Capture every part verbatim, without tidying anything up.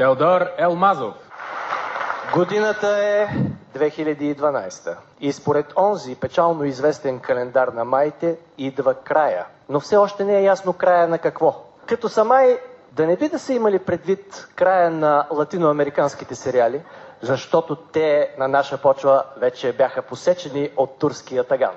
Теодор Елмазов. Годината е две хиляди и дванадесета и според онзи печално известен календар на маите идва края. Но все още не е ясно края на какво. Като са май, да не би да са имали предвид края на латиноамериканските сериали, защото те на наша почва вече бяха посечени от турския таган.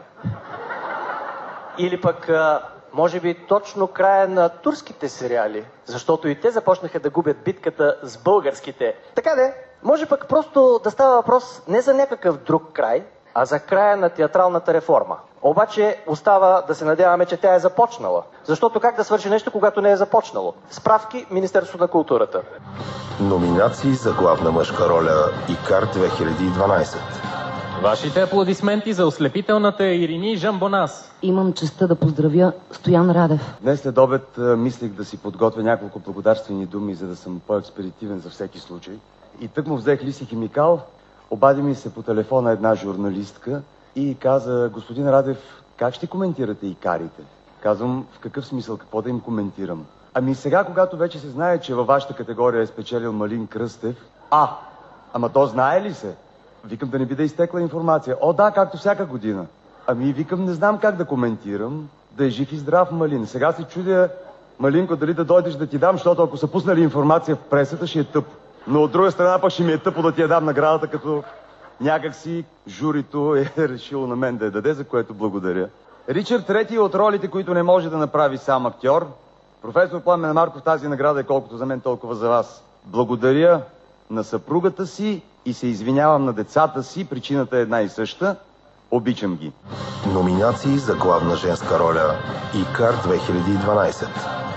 Или пък, може би, точно края на турските сериали, защото и те започнаха да губят битката с българските. Така де, може пък просто да става въпрос не за някакъв друг край, а за края на театралната реформа. Обаче остава да се надяваме, че тя е започнала. Защото как да свърши нещо, когато не е започнало? Справки Министерството на културата. Номинации за главна мъжка роля ИКАР две хиляди и дванадесет. Вашите аплодисменти за ослепителната Ирини Жамбонас. Имам честта да поздравя Стоян Радев. Днес след обед мислих да си подготвя няколко благодарствени думи, за да съм по-експедитивен за всеки случай. И тък му взех лист и химикал, обади ми се по телефона една журналистка и каза: господин Радев, как ще коментирате икарите? Казвам: в какъв смисъл, какво да им коментирам? Ами сега, когато вече се знае, че във вашата категория е спечелил Малин Кръстев. А, ама то знае ли се? Викам, да не би да изтекла информация. О, да, както всяка година. Ами викам, не знам как да коментирам. Да е жив и здрав Малин. Сега се чудя, Малинко, дали да дойдеш да ти дам, защото ако са пуснали информация в пресата, ще е тъп. Но от друга страна пък ще ми е тъпо да ти я дам наградата, като някак си журито е решило на мен да я даде, за което благодаря. Ричард трети от ролите, които не може да направи сам актьор. Професор Пламен Марков, тази награда е колкото за мен, толкова за вас. Благодаря на съпругата си и се извинявам на децата си. Причината е една и съща. Обичам ги. Номинации за главна женска роля ИКАР две хиляди и дванадесет.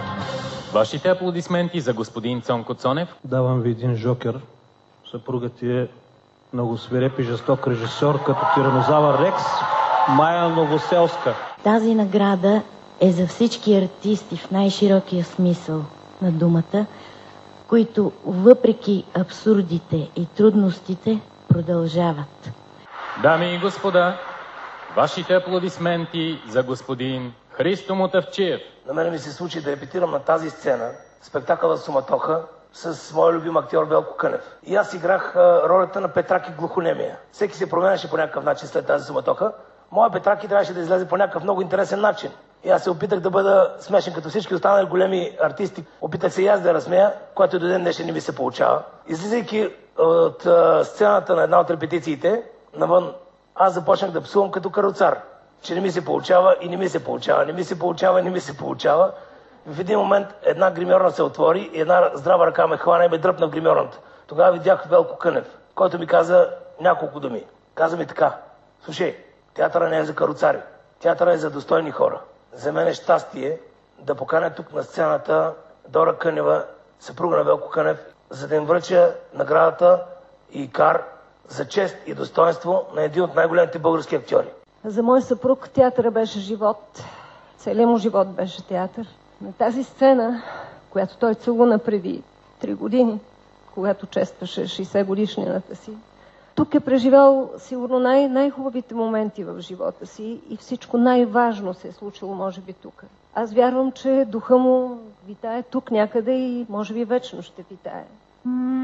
Вашите аплодисменти за господин Цонко Цонев. Давам ви един жокер. Съпругът ти е много свиреп и жесток режисьор, като тиранозавър Рекс. Майя Новоселска. Тази награда е за всички артисти в най-широкия смисъл на думата, които въпреки абсурдите и трудностите продължават. Дами и господа, вашите аплодисменти за господин Христо Мутавчиев. На мен ми се случи да репетирам на тази сцена спектакъла Суматоха с моя любим актьор Велко Кънев. И аз играх а, ролята на Петраки глухонемия. Всеки се променяше по някакъв начин след тази Суматоха. Моя Петраки трябваше да излезе по някакъв много интересен начин. И аз се опитах да бъда смешен като всички останали големи артисти. Опитах се и аз да разсмея, което до ден днешен не ми се получава. Излизайки от а, сцената на една от репетициите навън, аз започнах да псувам като каруцар, че не ми се получава и не ми се получава, не ми се получава и не ми се получава. В един момент една гримьорна се отвори и една здрава ръка ме хвана и ме дръпна в гримьорната. Тогава видях Велко Кънев, който ми каза няколко думи. Каза ми така: слушай, театъра не е за каруцари, театъра е за достойни хора. За мен е щастие да поканя тук на сцената Дора Кънева, съпруга на Велко Кънев, за да им връча наградата ИКАР за чест и достоинство на един от най-големите български актьори. За мой съпруг театъра беше живот. Целият му живот беше театър. На тази сцена, която той целуна преди три години, когато честваше шейсет годишнината си, тук е преживял сигурно най- най-хубавите моменти в живота си и всичко най-важно се е случило, може би, тук. Аз вярвам, че духа му витае тук някъде и може би вечно ще витае.